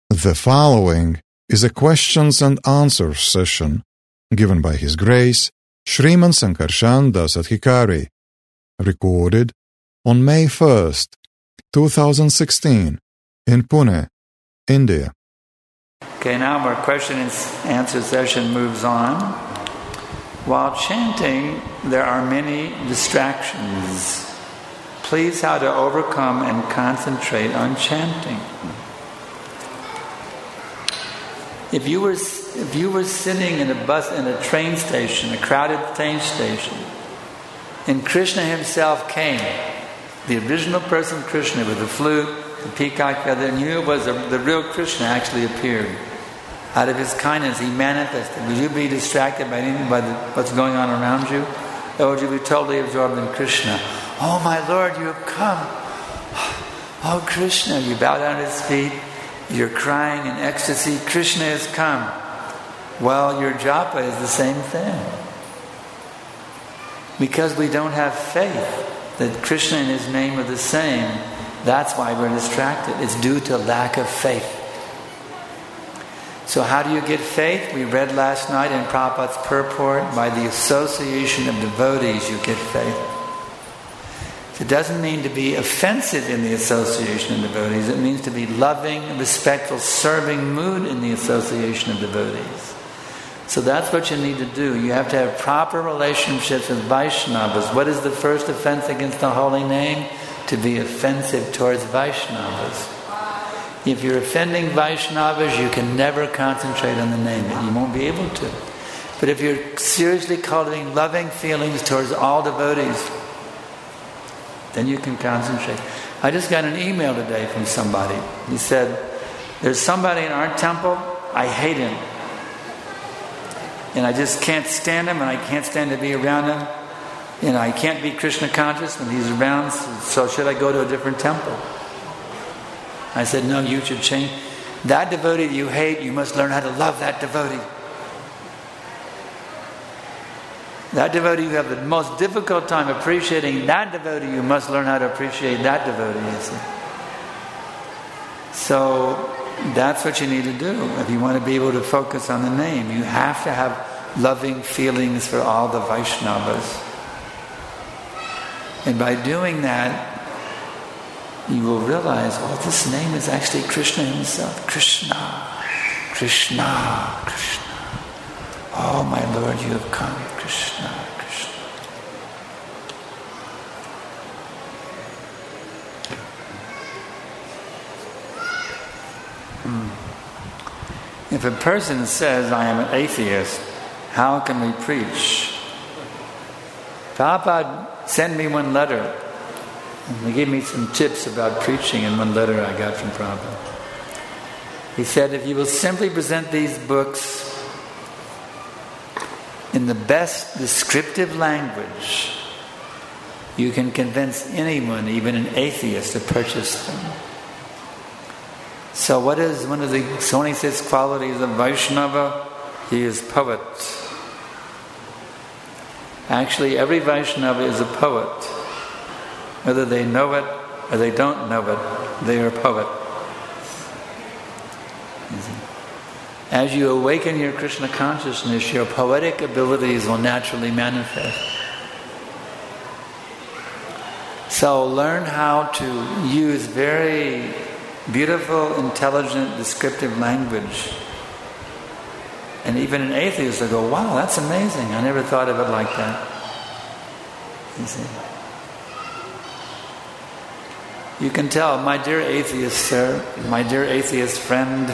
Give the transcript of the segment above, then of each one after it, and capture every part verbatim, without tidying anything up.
The following is a questions and answers session given by His Grace Sriman Sankarshan Das Adhikari, recorded on May first, two thousand sixteen, in Pune, India. Okay, now our question and answer session moves on. While chanting, there are many distractions. Please, how to overcome and concentrate on chanting. If you were if you were sitting in a bus in a train station, a crowded train station, and Krishna himself came, the original person Krishna with the flute, the peacock feather, and you was a, the real Krishna actually appeared. Out of his kindness, he manifested. Would you be distracted by anything, by the, what's going on around you? Or would you be totally absorbed in Krishna? Oh my Lord, you have come. Oh Krishna, you bow down at his feet. You're crying in ecstasy, Krishna has come. Well, your japa is the same thing. Because we don't have faith that Krishna and his name are the same, that's why we're distracted. It's due to lack of faith. So how do you get faith? We read last night in Prabhupada's purport, by the association of devotees you get faith. It doesn't mean to be offensive in the association of devotees. It means to be loving, respectful, serving mood in the association of devotees. So that's what you need to do. You have to have proper relationships with Vaishnavas. What is the first offense against the holy name? To be offensive towards Vaishnavas. If you're offending Vaishnavas, you can never concentrate on the name. You won't be able to. But if you're seriously cultivating loving feelings towards all devotees, then you can concentrate. I just got an email today from somebody. He said, there's somebody in our temple, I hate him. And I just can't stand him, and I can't stand to be around him. And I can't be Krishna conscious when he's around, so should I go to a different temple? I said, no, you should change. That devotee you hate, you must learn how to love that devotee. That devotee you have the most difficult time appreciating, that devotee you must learn how to appreciate that devotee, you see. So that's what you need to do if you want to be able to focus on the name. You have to have loving feelings for all the Vaishnavas. And by doing that, you will realize, oh, this name is actually Krishna himself. Krishna, Krishna, Krishna. Oh, my Lord, you have come. Krishna, Krishna. Hmm. If a person says, I am an atheist, how can we preach? Prabhupada sent me one letter. And he gave me some tips about preaching in one letter I got from Prabhupada. He said, if you will simply present these books in the best descriptive language, you can convince anyone, even an atheist, to purchase them. So what is one of the twenty-six qualities of Vaishnava? He is poet. Actually, every Vaishnava is a poet. Whether they know it or they don't know it, they are a poet. As you awaken your Krishna consciousness, your poetic abilities will naturally manifest. So learn how to use very beautiful, intelligent, descriptive language. And even an atheist will go, wow, that's amazing. I never thought of it like that. You see? You can tell, my dear atheist sir, my dear atheist friend,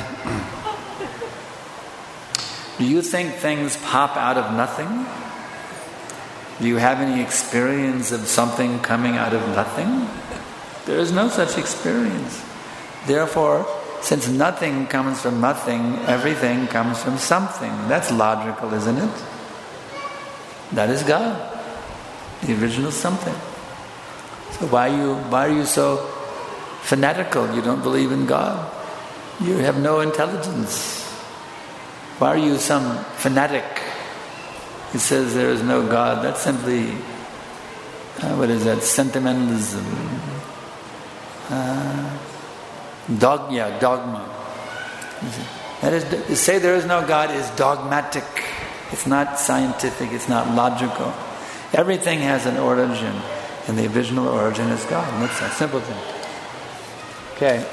do you think things pop out of nothing? Do you have any experience of something coming out of nothing? There is no such experience. Therefore, since nothing comes from nothing, everything comes from something. That's logical, isn't it? That is God, the original something. So why are you, why are you so fanatical? You don't believe in God. You have no intelligence. Why are you some fanatic who says there is no God? That's simply, uh, what is that, sentimentalism. Uh, dogma, dogma. That is, to say there is no God is dogmatic. It's not scientific. It's not logical. Everything has an origin, and the original origin is God. And that's a simple thing. Okay.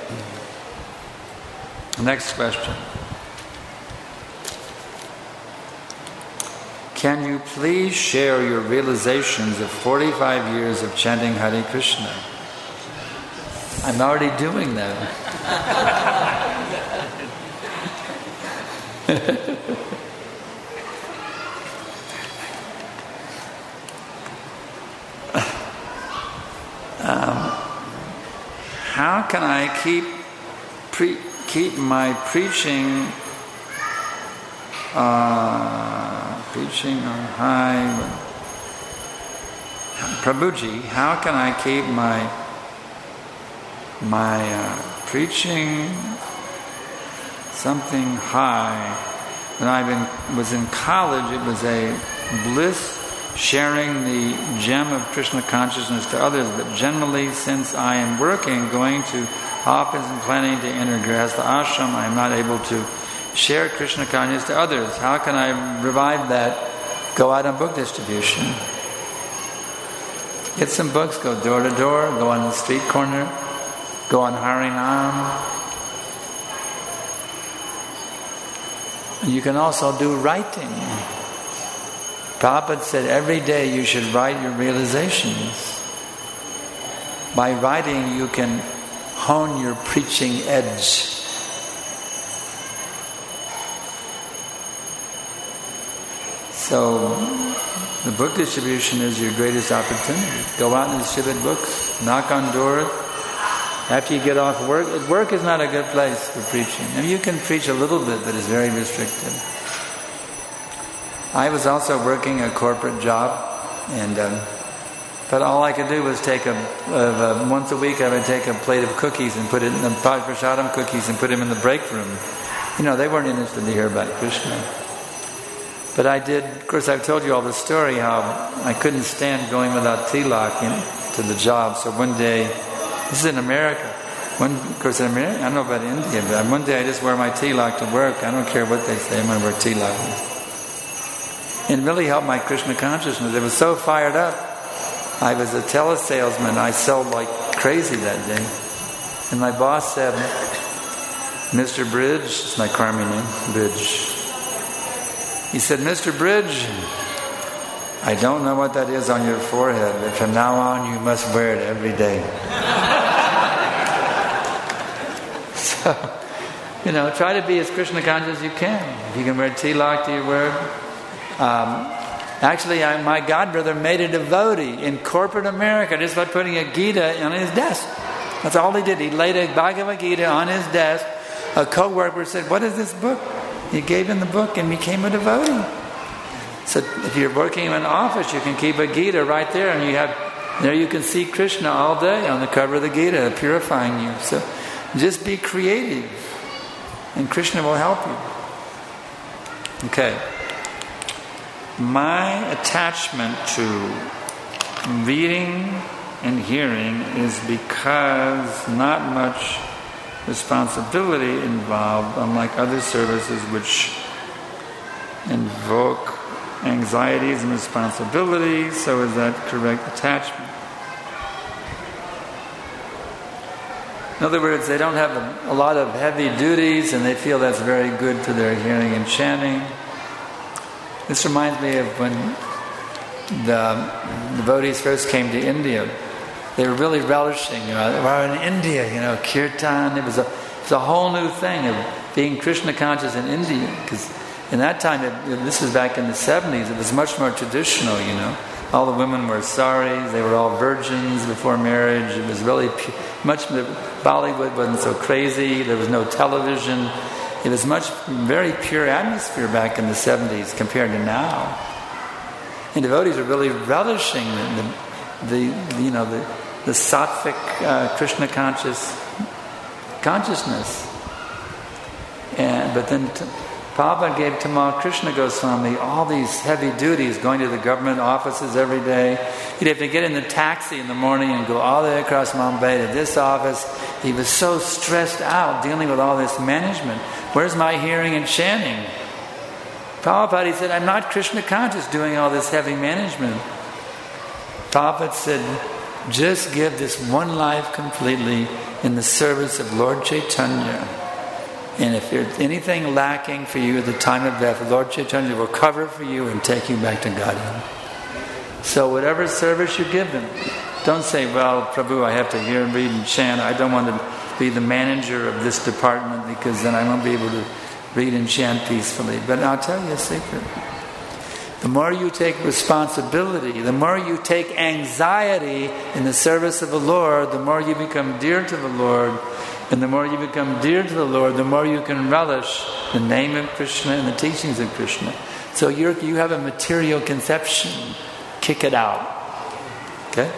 Next question. Can you please share your realizations of forty-five years of chanting Hare Krishna? I'm already doing that. um, how can I keep pre- keep my preaching uh, preaching on high? Prabhuji, how can I keep my my uh, preaching something high? When I been, was in college, it was a bliss sharing the gem of Krishna consciousness to others, but generally, since I am working, going to office and planning to enter Grihastha ashram, I am not able to share Krishna consciousness to others. How can I revive that? Go out on book distribution. Get some books, go door to door, go on the street corner, go on Harinam. You can also do writing. Prabhupada said every day you should write your realizations. By writing you can hone your preaching edge. So the book distribution is your greatest opportunity. Go out and distribute books, knock on doors. After you get off work, work is not a good place for preaching. I mean, you can preach a little bit, but it's very restricted. I was also working a corporate job, and um, but all I could do was take a, uh, once a week I would take a plate of cookies and put it in the Prashadam cookies and put them in the break room. You know, they weren't interested to hear about Krishna. But I did, of course I've told you all the story how I couldn't stand going without tilak, you know, to the job. So one day, this is in America. One, of course, in America, I don't know about India, but one day I just wear my tilak to work. I don't care what they say, I'm going to wear tilak. It really helped my Krishna consciousness. It was so fired up. I was a telesalesman. I sold like crazy that day. And my boss said, Mister Bridge, it's my Karmi name, Bridge. He said, Mister Bridge, I don't know what that is on your forehead, but from now on you must wear it every day. So, you know, try to be as Krishna conscious as you can. If you can wear tilak to your word. Um, actually, I, my godbrother made a devotee in corporate America just by putting a Gita on his desk. That's all he did. He laid a Bhagavad Gita on his desk. A co-worker said, what is this book? He gave him the book and became a devotee. So if you're working in an office, you can keep a Gita right there, and you have there you can see Krishna all day on the cover of the Gita, purifying you. So just be creative, and Krishna will help you. Okay. My attachment to reading and hearing is because not much responsibility involved, unlike other services which invoke anxieties and responsibilities. So is that correct attachment? In other words, they don't have a, a lot of heavy duties and they feel that's very good to their hearing and chanting. This reminds me of when the devotees first came to India. They were really relishing, you know, we're in India, you know, kirtan. It was a, it was a whole new thing of being Krishna conscious in India. Because in that time, it, this was back in the seventies, it was much more traditional, you know. All the women were saris, they were all virgins before marriage. It was really pu- much, Bollywood wasn't so crazy, there was no television. It was much, very pure atmosphere back in the seventies compared to now. And devotees are really relishing the, the, the you know, the, the sattvic uh, Krishna conscious consciousness. And but then t- Prabhupada gave Tamal Krishna Goswami all these heavy duties, going to the government offices every day. He'd have to get in the taxi in the morning and go all the way across Mumbai to this office. He was so stressed out dealing with all this management. Where's my hearing and chanting? Prabhupada, he said, I'm not Krishna conscious doing all this heavy management. Prabhupada said, just give this one life completely in the service of Lord Chaitanya. And if there's anything lacking for you at the time of death, Lord Chaitanya will cover for you and take you back to Godhead. So whatever service you give Him, don't say, well, Prabhu, I have to hear and read and chant. I don't want to be the manager of this department because then I won't be able to read and chant peacefully. But I'll tell you a secret. The more you take responsibility, the more you take anxiety in the service of the Lord, the more you become dear to the Lord. And the more you become dear to the Lord, the more you can relish the name of Krishna and the teachings of Krishna. So you're, you have a material conception. Kick it out. Okay?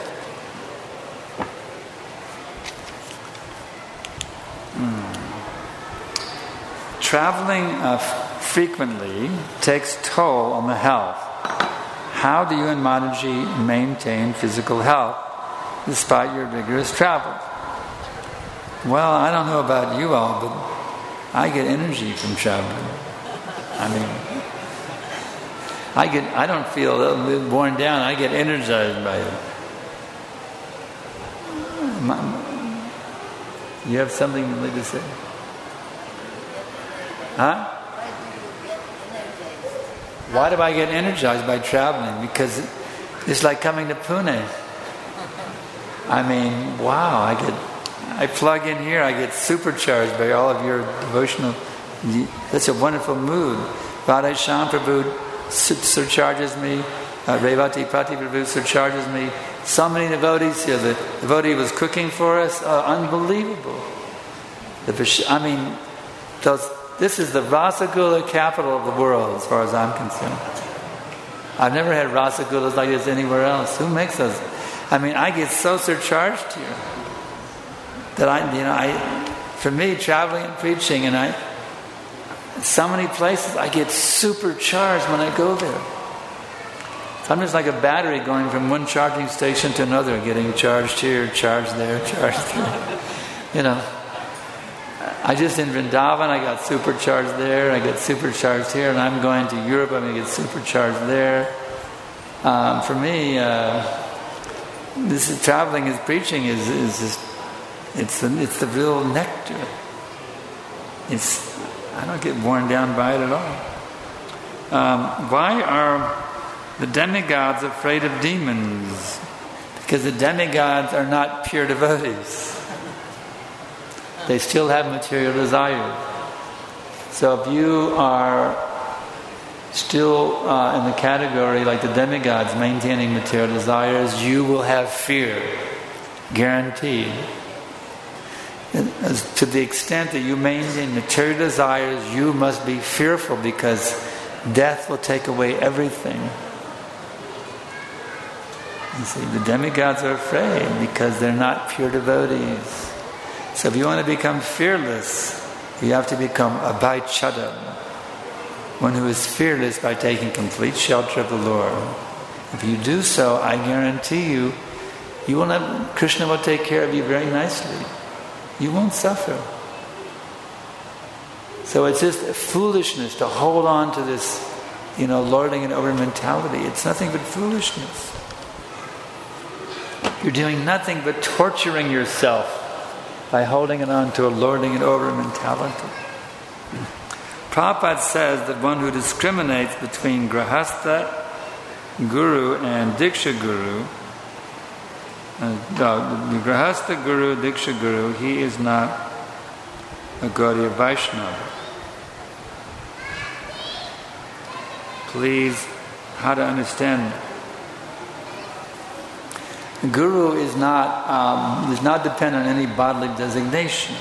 Hmm. Traveling uh, frequently takes toll on the health. How do you and Mataji maintain physical health despite your rigorous travel? Well, I don't know about you all, but I get energy from traveling. I mean, I get I don't feel a little bit worn down. I get energized by it. You have something you'd like to say? Huh? Why do I get energized by traveling? Because it's like coming to Pune. I mean, wow, I get... I plug in here, I get supercharged by all of your devotional... That's a wonderful mood. Radha Shyam Prabhu surcharges me. Uh, Revati Pati Prabhu surcharges me. So many devotees here. The devotee was cooking for us. Uh, unbelievable. The, I mean, those, this is the Rasagula capital of the world as far as I'm concerned. I've never had Rasagulas like this anywhere else. Who makes those? I mean, I get so surcharged here. That I, you know, I, for me, traveling and preaching, and I, so many places, I get supercharged when I go there. So I'm just like a battery going from one charging station to another, getting charged here, charged there, charged there. You know, I just in Vrindavan, I got supercharged there, I get supercharged here, and I'm going to Europe, I'm going to get supercharged there. Um, for me, uh, this is traveling and preaching is is just. It's the, it's the real nectar. It's I don't get worn down by it at all. Um, why are the demigods afraid of demons? Because the demigods are not pure devotees. They still have material desires. So if you are still uh, in the category like the demigods, maintaining material desires, you will have fear. Guaranteed. As to the extent that you maintain material desires, you must be fearful because death will take away everything. You see, the demigods are afraid because they're not pure devotees. So if you want to become fearless, you have to become a Bhaichadam, one who is fearless by taking complete shelter of the Lord. If you do so, I guarantee you, you will not, Krishna will take care of you very nicely. You won't suffer. So it's just foolishness to hold on to this, you know, lording it over mentality. It's nothing but foolishness. You're doing nothing but torturing yourself by holding it on to a lording it over mentality. Prabhupada says that one who discriminates between Grahastha Guru and Diksha Guru, Uh, no, the Grahastha Guru, Diksha Guru, he is not a Gaudiya Vaishnava. Please, how to understand that? The Guru is not um, does not depend on any bodily designation.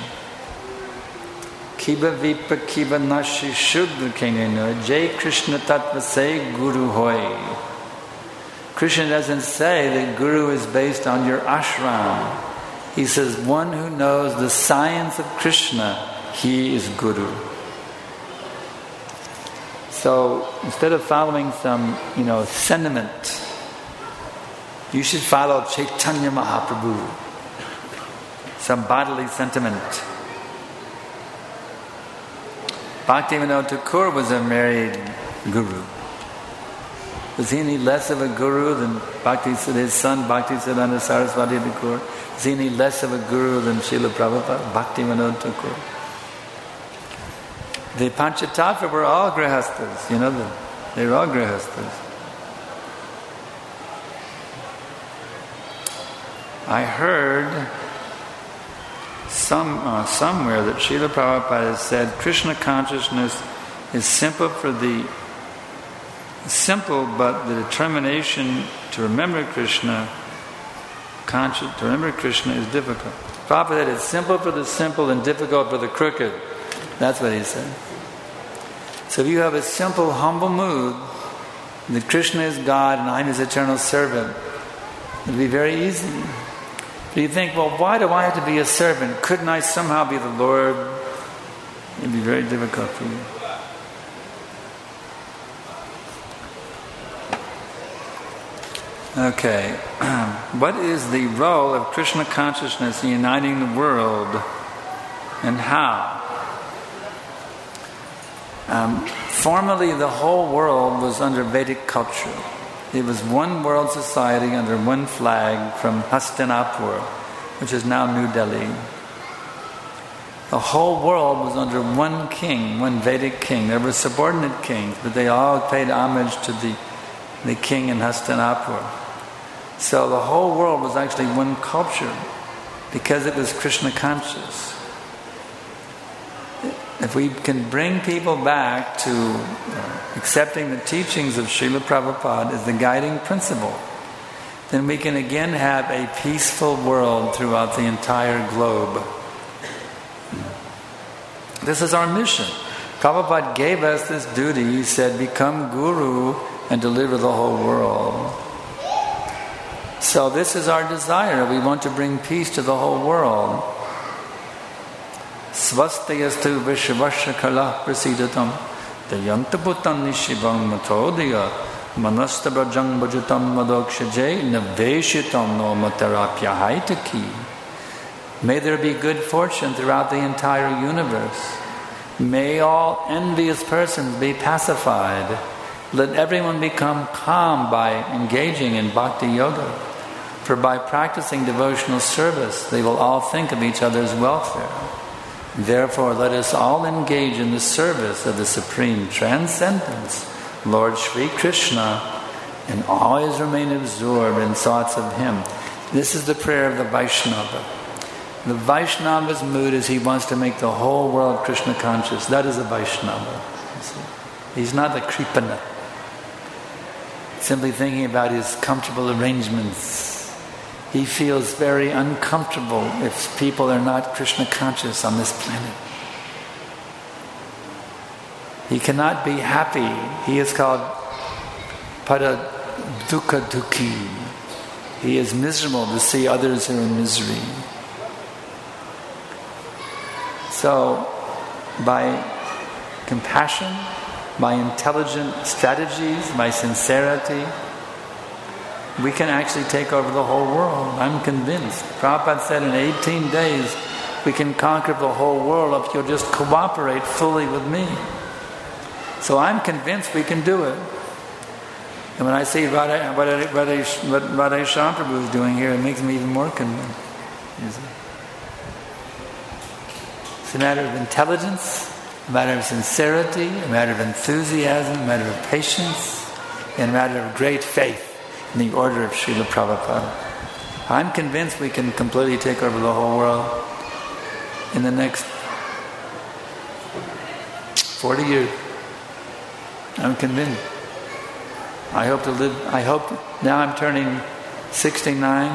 Kiba vipa kiba nashi shuddha kenena Jai Krishna tattva se Guru hoy. Krishna doesn't say that Guru is based on your ashram. He says, one who knows the science of Krishna, he is Guru. So instead of following some, you know, sentiment, you should follow Chaitanya Mahaprabhu, some bodily sentiment. Bhaktivinoda Thakur was a married guru. Was he any less of a guru than Bhakti, his son Bhaktisiddhanta Saraswati Thakur? Was he any less of a guru than Srila Prabhupada, Bhaktivinoda Thakur? The Panchatattva were all grihasthas, you know, the, they were all grihasthas. I heard some uh, somewhere that Srila Prabhupada has said Krishna consciousness is simple for the simple, but the determination to remember Krishna, conscious to remember Krishna is difficult. Prabhupada said it's simple for the simple and difficult for the crooked. That's what he said. So if you have a simple, humble mood that Krishna is God and I'm His eternal servant, it'll be very easy. But you think, well, why do I have to be a servant? Couldn't I somehow be the Lord? It'd be very difficult for you. Okay. What is the role of Krishna consciousness in uniting the world, and how? Um, formerly, the whole world was under Vedic culture. It was one world society under one flag from Hastinapur, which is now New Delhi. The whole world was under one king, one Vedic king. There were subordinate kings, but they all paid homage to the, the king in Hastinapur. So the whole world was actually one culture because it was Krishna conscious. If we can bring people back to accepting the teachings of Srila Prabhupada as the guiding principle, then we can again have a peaceful world throughout the entire globe. This is our mission. Prabhupada gave us this duty. He said, become guru and deliver the whole world. So this is our desire. We want to bring peace to the whole world. Svastayastu vishvasya kala prasidatam dayantaputam nishivam matodaya manastabrajang bhajatam madokshajay naveshitam no matarapya haitaki. May there be good fortune throughout the entire universe. May all envious persons be pacified. Let everyone become calm by engaging in bhakti yoga. For by practicing devotional service, they will all think of each other's welfare. Therefore, let us all engage in the service of the Supreme Transcendence, Lord Sri Krishna, and always remain absorbed in thoughts of Him. This is the prayer of the Vaishnava. The Vaishnava's mood is he wants to make the whole world Krishna conscious. That is a Vaishnava. He's not a Kripana, simply thinking about his comfortable arrangements. He feels very uncomfortable if people are not Krishna conscious on this planet. He cannot be happy. He is called Pada Dukkha Dukhi. He is miserable to see others who are in misery. So, by compassion, by intelligent strategies, by sincerity, we can actually take over the whole world. I'm convinced. Prabhupada said in eighteen days we can conquer the whole world if you'll just cooperate fully with me. So I'm convinced we can do it. And when I see what Radha Shamprabhu is doing here, it makes me even more convinced. It's a matter of intelligence, a matter of sincerity, a matter of enthusiasm, a matter of patience, and a matter of great faith in the order of Srila Prabhupada. I'm convinced we can completely take over the whole world in the next forty years. I'm convinced. I hope to live, I hope, now I'm turning sixty-nine.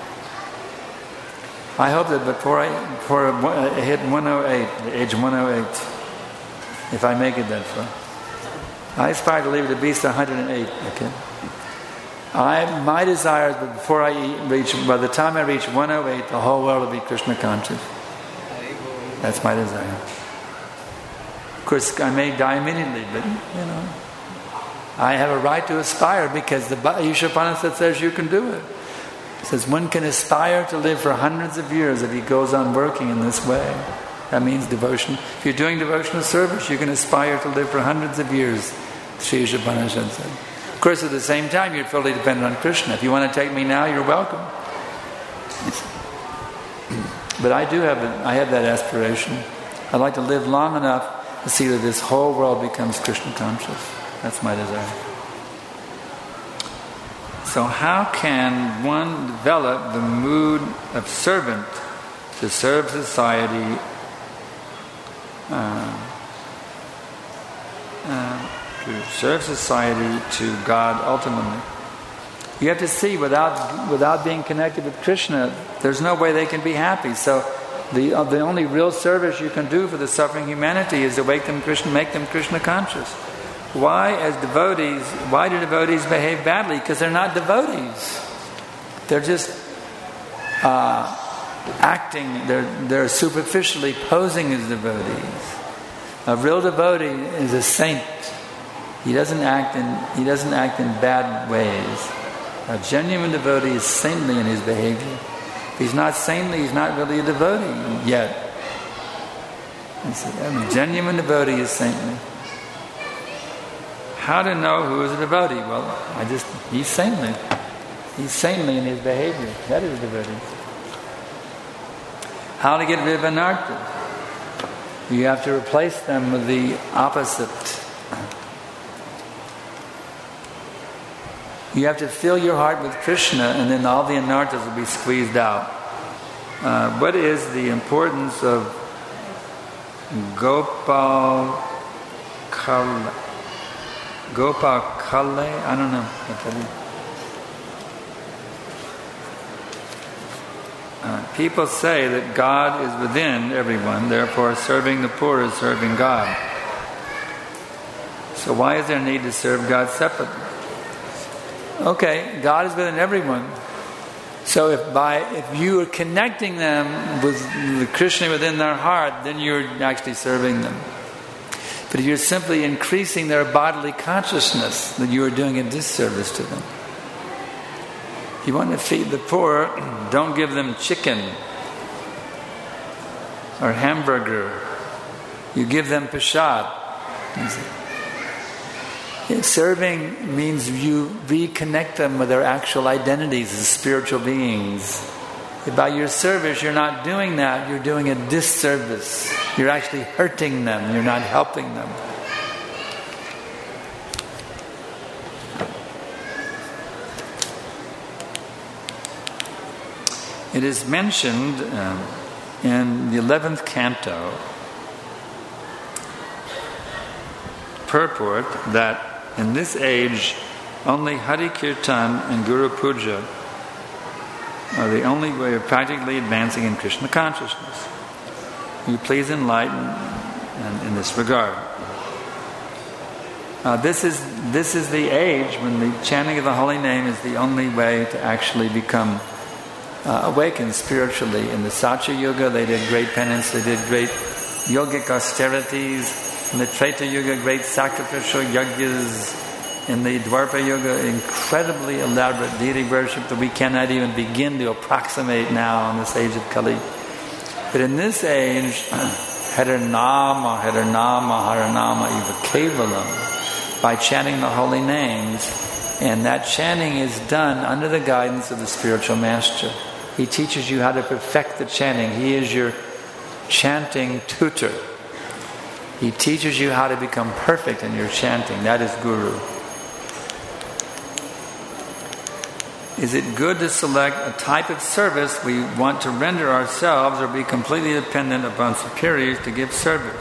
I hope that before I, before I hit one oh eight, age one oh eight, if I make it that far. I aspire to live to be one hundred eight, okay? I, my desire is that before I reach, by the time I reach one oh eight, the whole world will be Krishna conscious. That's my desire. course, I may die immediately, but, you know, I have a right to aspire because the Ishopanishad says you can do it. It says one can aspire to live for hundreds of years if he goes on working in this way. That means devotion. If you're doing devotional service, you can aspire to live for hundreds of years, Sri Ishopanishad said. Of course, at the same time, you're fully dependent on Krishna. If you want to take me now, you're welcome. But I do have, a, I have that aspiration. I'd like to live long enough to see that this whole world becomes Krishna conscious. That's my desire. So how can one develop the mood of servant to serve society, uh, uh, to serve society to God ultimately? You have to see, without without being connected with Krishna, there's no way they can be happy. So the uh, the only real service you can do for the suffering humanity is to make them Krishna, make them Krishna conscious. Why, as devotees, why do devotees behave badly? Because they're not devotees. They're just uh, acting, they're, they're superficially posing as devotees. A real devotee is a saint. He doesn't act in, he doesn't act in bad ways. A genuine devotee is saintly in his behavior. If he's not saintly, he's not really a devotee yet. A genuine devotee is saintly. How to know who is a devotee? Well, I just, he's saintly. He's saintly in his behavior. That is a devotee. How to get rid of anartha? You have to replace them with the opposite. You have to fill your heart with Krishna, and then all the anarthas will be squeezed out. Uh, what is the importance of Gopal Kala? Gopal Kale? I don't know. Uh, people say that God is within everyone, therefore serving the poor is serving God. So why is there a need to serve God separately? Okay, God is within everyone. So if by if you are connecting them with the Krishna within their heart, then you're actually serving them. But if you're simply increasing their bodily consciousness, then you are doing a disservice to them. If you want to feed the poor, don't give them chicken or hamburger. You give them prasad. Serving means you reconnect them with their actual identities as spiritual beings. If by your service you're not doing that, you're doing a disservice. You're actually hurting them. You're not helping them. It is mentioned um, in the eleventh canto, purport, that in this age only Hari Kirtan and Guru Puja are the only way of practically advancing in Krishna consciousness. Will you please enlighten in, in this regard? Uh, this is this is the age when the chanting of the holy name is the only way to actually become uh, awakened spiritually. In the Satya Yuga, they did great penance, they did great yogic austerities. In the Treta Yuga, great sacrificial yajnas. In the Dwapara Yuga, incredibly elaborate deity worship that we cannot even begin to approximate now in this age of Kali. But in this age, Harinama, Harinama, Harinama, Eva Kevalam, by chanting the holy names, and that chanting is done under the guidance of the spiritual master. He teaches you how to perfect the chanting. He is your chanting tutor. He teaches you how to become perfect in your chanting. That is Guru. Is it good to select a type of service we want to render ourselves or be completely dependent upon superiors to give service?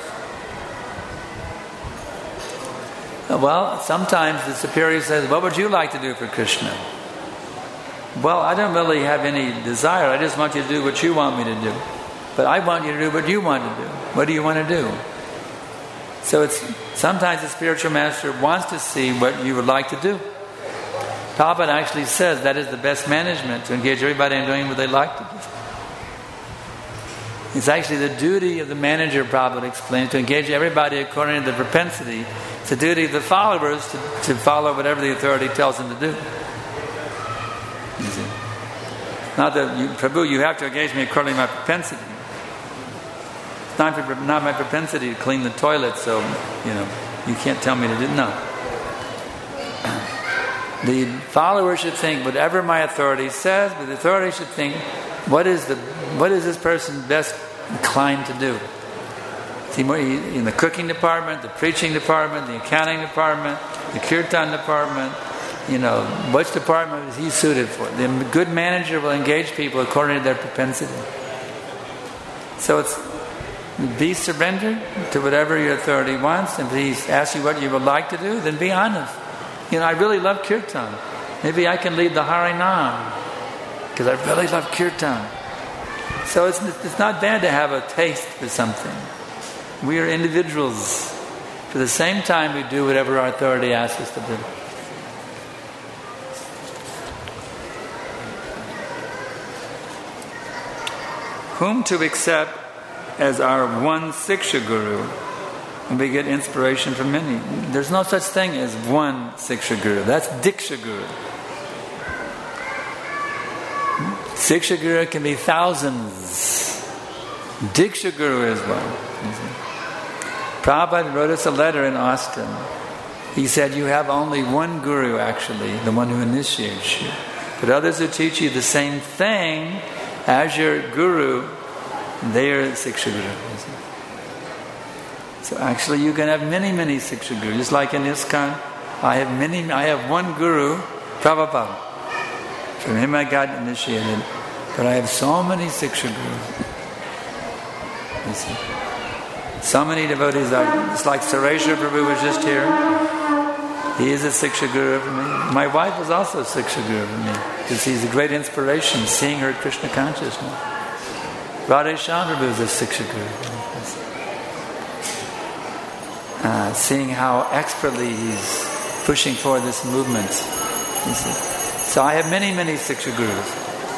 Well, sometimes the superior says, what would you like to do for Krishna? Well, I don't really have any desire. I just want you to do what you want me to do. But I want you to do what you want to do. What do you want to do? So it's sometimes the spiritual master wants to see what you would like to do. Prabhupada actually says that is the best management, to engage everybody in doing what they like to do. It's actually the duty of the manager, Prabhupada explained, to engage everybody according to the propensity. It's the duty of the followers to, to follow whatever the authority tells them to do. You see? Not that, you, Prabhu, you have to engage me according to my propensity. It's not, for, not my propensity to clean the toilet, so, you know, you can't tell me to do. No. The follower should think whatever my authority says, but the authority should think, what is the what is this person best inclined to do? See, in the cooking department, the preaching department, the accounting department, the kirtan department, you know, which department is he suited for? The good manager will engage people according to their propensity. So it's be surrendered to whatever your authority wants, and if he asks you what you would like to do, then be honest. You know, I really love kirtan. Maybe I can lead the Harinam because I really love kirtan. So it's it's not bad to have a taste for something. We are individuals. For the same time, we do whatever our authority asks us to do. Whom to accept as our one Siksha Guru, and we get inspiration from many. There's no such thing as one Siksha Guru. That's Diksha Guru. Siksha Guru can be thousands. Diksha Guru is one. Prabhupada wrote us a letter in Austin. He said, you have only one Guru actually, the one who initiates you. But others who teach you the same thing as your Guru, they are Siksha Guru. So actually you can have many, many Siksha Gurus. Just like in ISKCON, I have many, I have one Guru, Prabhupada. From him I got initiated. But I have so many Siksha Gurus. You see. So many devotees are, it's like Sureshwar Prabhu was just here. He is a Siksha Guru for me. My wife was also a Siksha Guru for me. Because he's a great inspiration, seeing her Krishna consciousness. Radhe Shyam Prabhu is a Siksha Guru for me. Uh, seeing how expertly he's pushing forward this movement. You see. So I have many, many Siksha Gurus.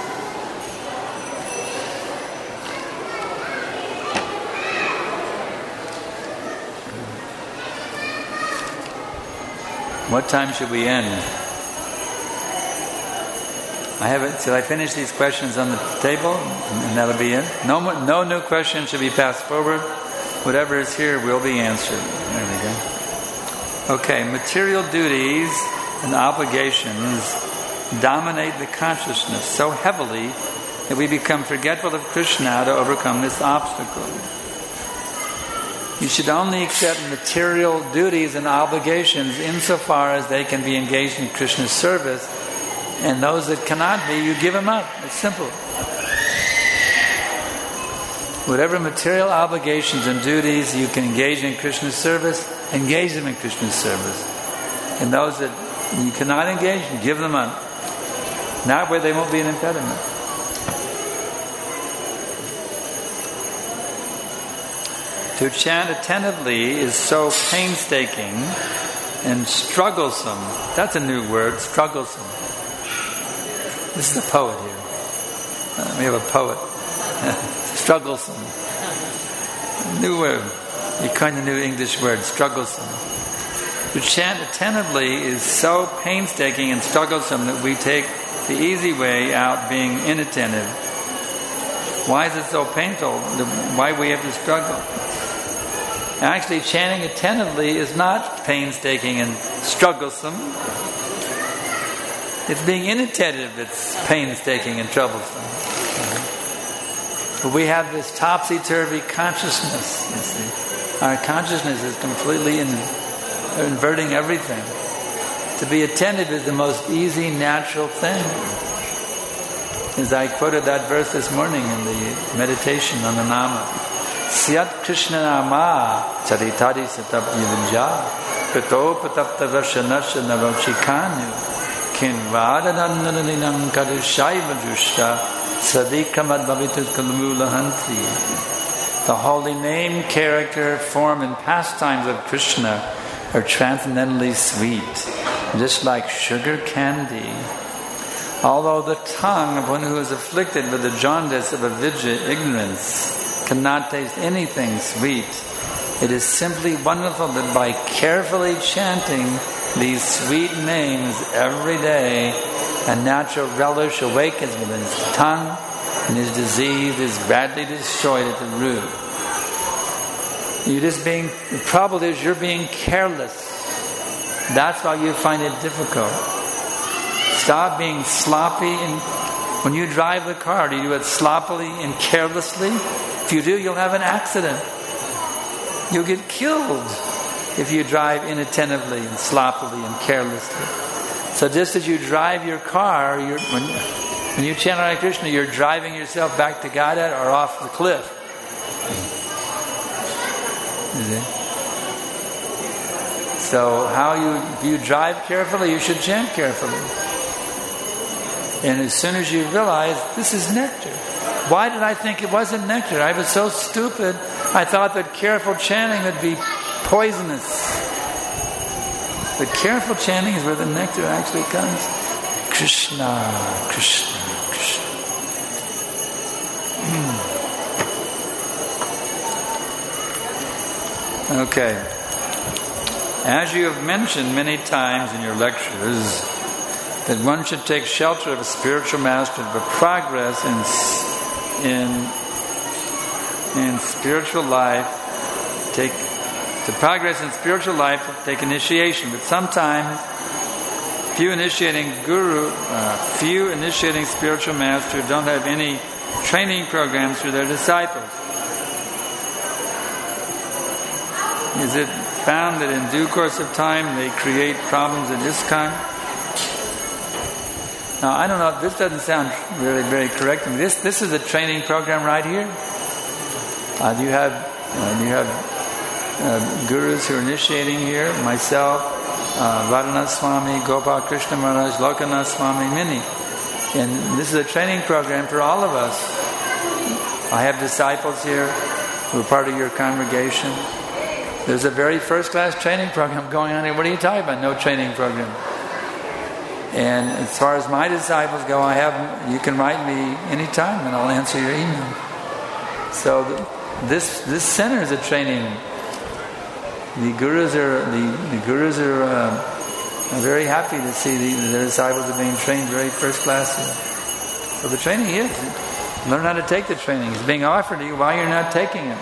What time should we end? I haven't. Should I finish these questions on the table, and that'll be it? No, no new questions should be passed forward. Whatever is here will be answered. There we go. Okay, material duties and obligations dominate the consciousness so heavily that we become forgetful of Krishna to overcome this obstacle. You should only accept material duties and obligations insofar as they can be engaged in Krishna's service, and those that cannot be, you give them up. It's simple. Whatever material obligations and duties you can engage in Krishna's service, engage them in Krishna's service. And those that you cannot engage, give them up. Not where they won't be an impediment. To chant attentively is so painstaking and strugglesome. That's a new word, strugglesome. This is a poet here. Uh, we have a poet. Strugglesome. New word. You kind of new English word, strugglesome. To chant attentively is so painstaking and strugglesome that we take the easy way out, being inattentive. Why is it so painful? Why we have to struggle? Actually, chanting attentively is not painstaking and strugglesome. It's being inattentive that's painstaking and troublesome. But we have this topsy-turvy consciousness, you see. Our consciousness is completely in, inverting everything. To be attentive is the most easy, natural thing. As I quoted that verse this morning in the meditation on the Nama. Syat Krishna Nama Charitari Satap Yivanja Pito Patapta Vashanasha Narochikanu Kinvadadanananinam Kadushaiva Jushta Sadikramad Bhavitu Kalmulahanti. The holy name, character, form, and pastimes of Krishna are transcendently sweet, just like sugar candy. Although the tongue of one who is afflicted with the jaundice of avidya, ignorance, cannot taste anything sweet. It is simply wonderful that by carefully chanting these sweet names every day, a natural relish awakens within his tongue, and his disease is gradually destroyed at the root. You're just being, the trouble is you're being careless. That's why you find it difficult. Stop being sloppy. And when you drive the car, do you do it sloppily and carelessly? If you do, you'll have an accident. You'll get killed if you drive inattentively and sloppily and carelessly. So just as you drive your car, you're, when, when you chant Hare Krishna, you're driving yourself back to Godhead or off the cliff. You see? So how you, if you drive carefully, you should chant carefully. And as soon as you realize, this is nectar. Why did I think it wasn't nectar? I was so stupid. I thought that careful chanting would be poisonous. But careful chanting is where the nectar actually comes. Krishna, Krishna, Krishna. Mm. Okay. As you have mentioned many times in your lectures, that one should take shelter of a spiritual master for progress in in in spiritual life. Take to progress in spiritual life, take initiation. But sometimes, few initiating guru, uh, few initiating spiritual masters don't have any training programs for their disciples. Is it found that in due course of time they create problems of this kind? Now, I don't know, this doesn't sound really very correct to me. This, this is a training program right here. Uh, you have, uh, you have uh, gurus who are initiating here, myself, uh, Radhanath Swami, Gopal Krishna Maharaj, Lokanath Swami, many. And this is a training program for all of us. I have disciples here who are part of your congregation. There's a very first-class training program going on here. What are you talking about? No training program. And as far as my disciples go, I have, you can write me anytime and I'll answer your email. So the, this this center is a training. The gurus are the, the gurus are, uh, are very happy to see the, their disciples are being trained very first class. So the training is learn how to take the training. It's being offered to you while you're not taking it.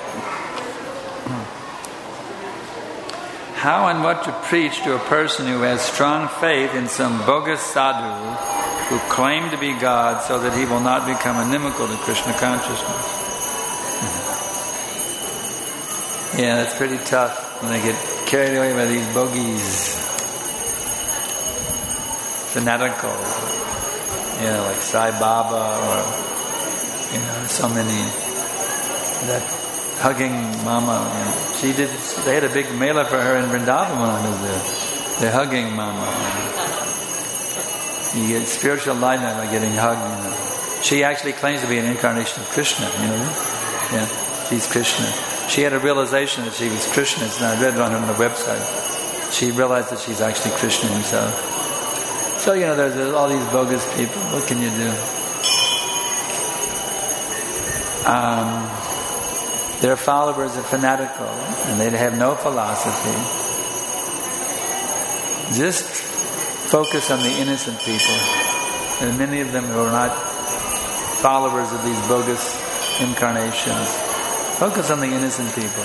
How and what to preach to a person who has strong faith in some bogus sadhu who claim to be God so that he will not become inimical to Krishna consciousness? Yeah, that's pretty tough when they get carried away by these bogies. Fanatical. You know, like Sai Baba or, you know, so many. That hugging Mama. You know, she did, they had a big mela for her in Vrindavan when I was there. They're hugging Mama. You get spiritual enlightenment by getting hugged, you know. She actually claims to be an incarnation of Krishna, you know. Yeah, she's Krishna. She had a realization that she was Krishna, and I read it on her website. She realized that she's actually Krishna himself. So, you know, there's, there's all these bogus people. What can you do? Um... Their followers are fanatical and they have no philosophy. Just focus on the innocent people. There are many of them who are not followers of these bogus incarnations. Focus on the innocent people.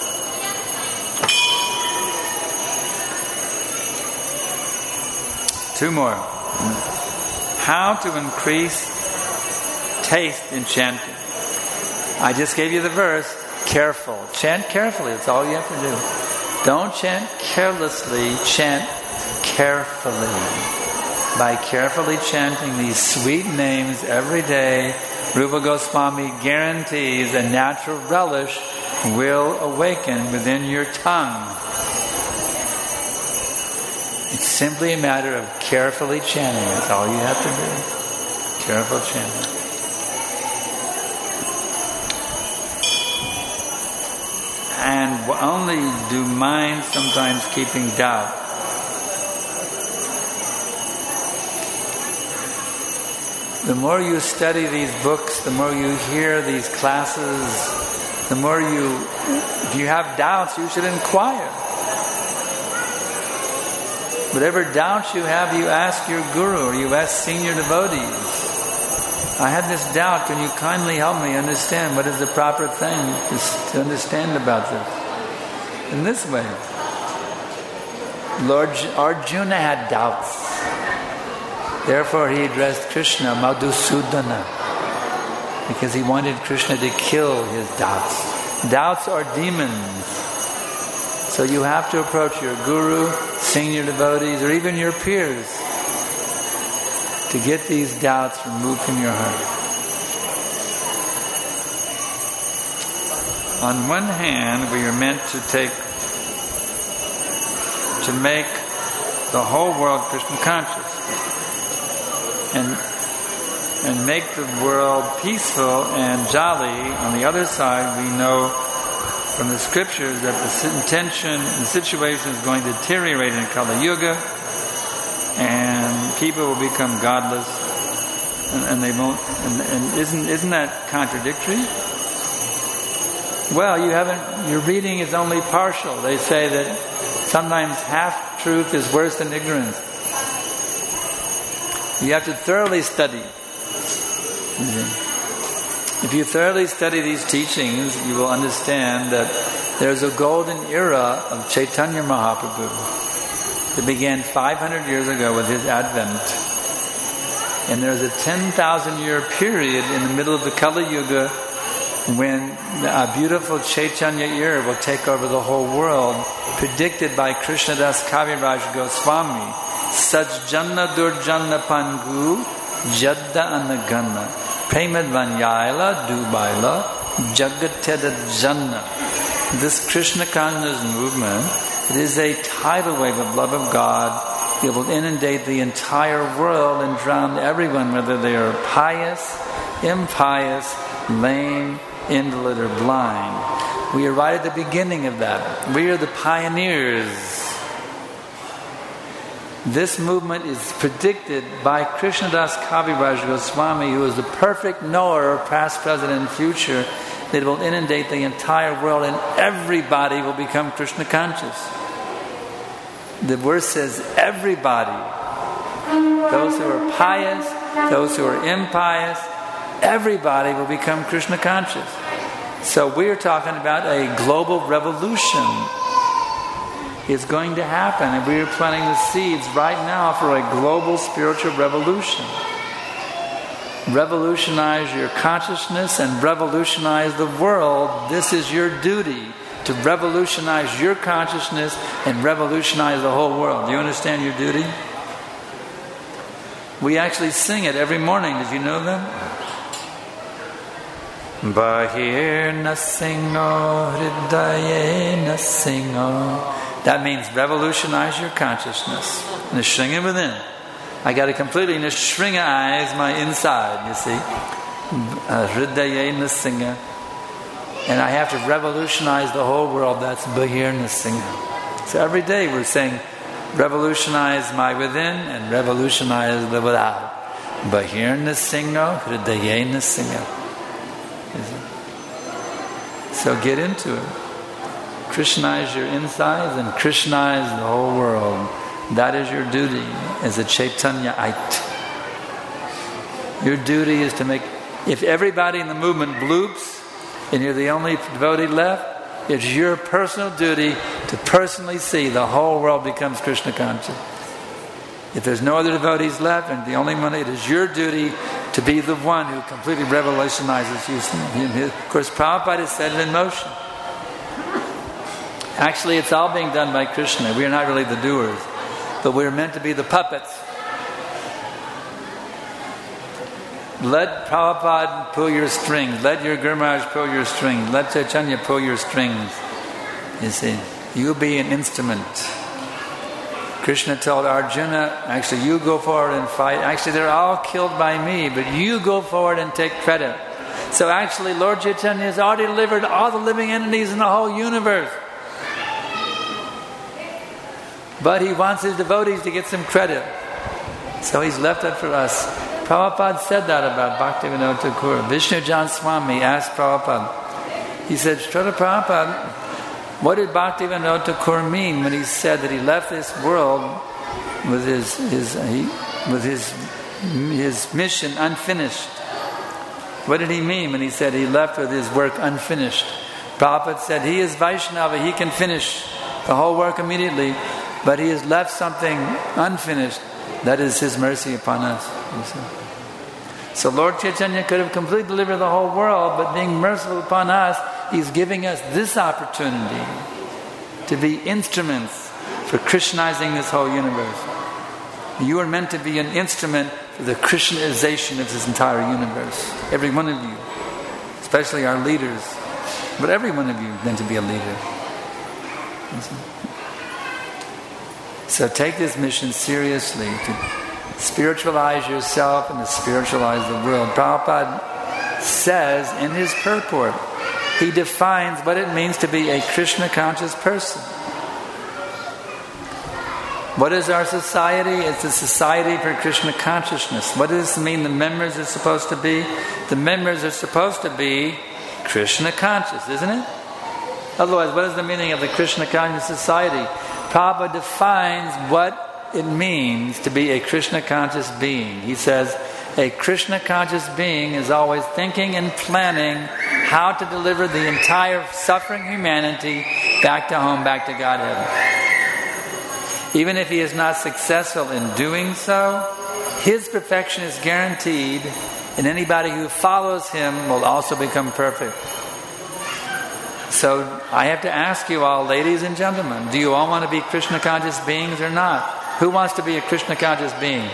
Two more. How to increase taste in chanting. I just gave you the verse. Careful. Chant carefully. That's all you have to do. Don't chant carelessly. Chant carefully. By carefully chanting these sweet names every day, Rupa Goswami guarantees a natural relish will awaken within your tongue. It's simply a matter of carefully chanting. That's all you have to do. Careful chanting. And only do minds sometimes keeping doubt. The more you study these books, the more you hear these classes, The more you, if you have doubts, you should inquire. Whatever doubts you have, you ask your guru or you ask senior devotees. I had this doubt, can you kindly help me understand what is the proper thing to, to understand about this? In this way. Lord Arjuna had doubts. Therefore he addressed Krishna, Madhusudana, because he wanted Krishna to kill his doubts. Doubts are demons. So you have to approach your guru, senior devotees, or even your peers to get these doubts removed from your heart. On one hand, we are meant to take, to make the whole world Krishna conscious and and make the world peaceful and jolly. On the other side, we know from the scriptures that the intention, the situation is going to deteriorate in Kali Yuga, and people will become godless, and, and they won't. And, and isn't isn't that contradictory? Well, you haven't. Your reading is only partial. They say that sometimes half truth is worse than ignorance. You have to thoroughly study. If you thoroughly study these teachings, you will understand that there's a golden era of Chaitanya Mahaprabhu that began five hundred years ago with his advent. And there's a ten thousand year period in the middle of the Kali Yuga when a beautiful Chaitanya era will take over the whole world, predicted by Krishnadas Kaviraj Goswami. Sajjana Durjana Pangu Jadda Anagana Premadvanyaila Dubaila Jagateda Janna. This Krishna consciousness movement, it is a tidal wave of love of God. It will inundate the entire world and drown everyone, whether they are pious, impious, lame, indolent, or blind. We are right at the beginning of that. We are the pioneers. This movement is predicted by Krishnadas Kaviraj Goswami, who is the perfect knower of past, present, and future, that it will inundate the entire world and everybody will become Krishna conscious. The verse says everybody. Those who are pious, those who are impious, everybody will become Krishna conscious. So we are talking about a global revolution. It's going to happen, and we are planting the seeds right now for a global spiritual revolution. Revolutionize your consciousness and revolutionize the world. This is your duty, to revolutionize your consciousness and revolutionize the whole world. Do you understand your duty? We actually sing it every morning. Did you know that? Bahir nasingo hridaye nasingo. That means revolutionize your consciousness. Nishringa within. I got to completely nishringa-ize my inside, you see. Hridaye nasinga. And I have to revolutionize the whole world. That's Bahir nasinga. So every day we're saying, revolutionize my within and revolutionize the without. Bahir nasinga, hridaye nasinga. So get into it. Krishnaize your insides and Krishnaize the whole world. That is your duty as a Chaitanya-ite. Your duty is to make... If everybody in the movement bloops and you're the only devotee left, it's your personal duty to personally see the whole world becomes Krishna conscious. If there's no other devotees left and the only one, it is your duty to be the one who completely revolutionizes you. Of course, Prabhupada has set it in motion. Actually, it's all being done by Krishna. We are not really the doers, but we're meant to be the puppets. Let Prabhupada pull your strings. Let your Guru Maharaj pull your strings. Let Chaitanya pull your strings. You see, you be an instrument. Krishna told Arjuna, actually, you go forward and fight. Actually, they're all killed by me, but you go forward and take credit. So actually, Lord Chaitanya has already delivered all the living entities in the whole universe. But he wants his devotees to get some credit. So he's left it for us. Prabhupada said that about Bhaktivinoda Thakur. Vishnu Jan Swami asked Prabhupada, He said, Srila Prabhupada, what did Bhaktivinoda Thakur mean when he said that he left this world with his his he, with his his mission unfinished? What did he mean when he said he left with his work unfinished? Prabhupada said he is Vaishnava, he can finish the whole work immediately, but he has left something unfinished. That is his mercy upon us. You see? So Lord Chaitanya could have completely delivered the whole world, but being merciful upon us, he's giving us this opportunity to be instruments for Krishnizing this whole universe. You are meant to be an instrument for the Krishnization of this entire universe. Every one of you, especially our leaders, but every one of you is meant to be a leader. So take this mission seriously, to spiritualize yourself and to spiritualize the world. Prabhupada says in his purport, he defines what it means to be a Krishna conscious person. What is our society? It's a society for Krishna consciousness. What does this mean the members are supposed to be? The members are supposed to be Krishna conscious, isn't it? Otherwise, what is the meaning of the Krishna conscious society? Prabhupada defines what it means to be a Krishna conscious being. He says, a Krishna conscious being is always thinking and planning how to deliver the entire suffering humanity back to home, back to Godhead. Even if he is not successful in doing so, his perfection is guaranteed, and anybody who follows him will also become perfect. So I have to ask you all, ladies and gentlemen, do you all want to be Krishna conscious beings or not? Who wants to be a Krishna conscious being?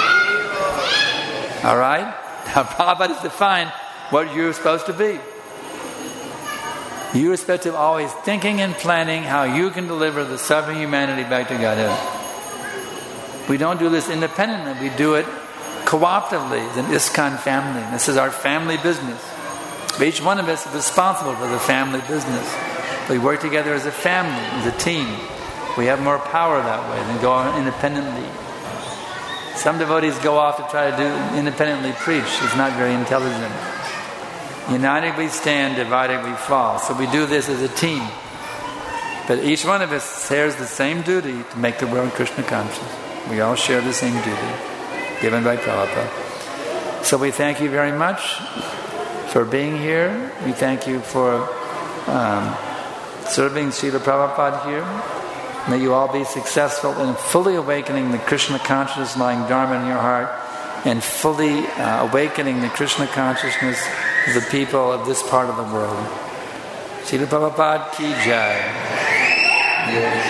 All right? Now Prabhupada has defined what you're supposed to be. You are supposed to be always thinking and planning how you can deliver the suffering humanity back to Godhead. We don't do this independently. We do it cooperatively as an ISKCON family. This is our family business. Each one of us is responsible for the family business. We work together as a family, as a team. We have more power that way than go on independently. Some devotees go off to try to do independently preach. It's not very intelligent. United we stand, divided we fall. So we do this as a team. But each one of us shares the same duty to make the world Krishna conscious. We all share the same duty given by Prabhupada. So we thank you very much for being here. We thank you for um, serving Srila Prabhupada here. May you all be successful in fully awakening the Krishna consciousness lying dormant in your heart, and fully uh, awakening the Krishna consciousness of the people of this part of the world. Srila Prabhupada ki jai. Yes.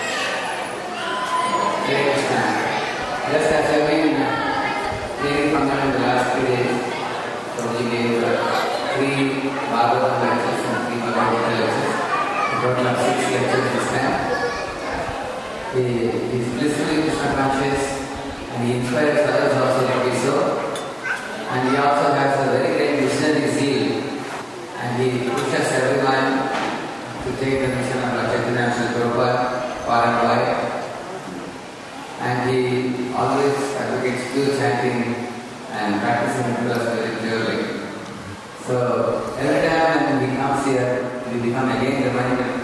Just as I've been hearing from them in the last few days, so we gave uh, three Bhagavatam lectures and three Bhagavatam lectures, a total of six lectures this time. He is blissfully Krishna conscious, and he inspires others also to be so. And he also has a very great missionary zeal, and he pushes everyone to take the mission of Lord Chaitanya Srila Prabhupada far and wide. And he always advocates pure chanting and practicing rituals very clearly. So every time when he comes here, we become again reminded